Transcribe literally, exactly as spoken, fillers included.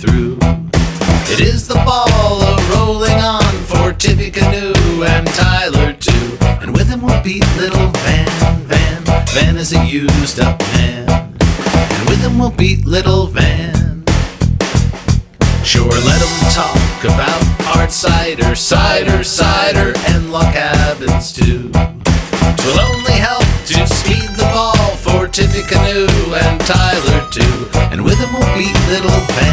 through. It is the ball a-rolling on for Tippecanoe and Tyler too. And with him will beat little Van, Van, Van is a used up man. And with him will beat little Van. Sure, let him talk about hard cider, cider, cider, and log cabins too. 'Twill only help to speed the ball for Tippecanoe and Tyler too. And with him will beat little Van.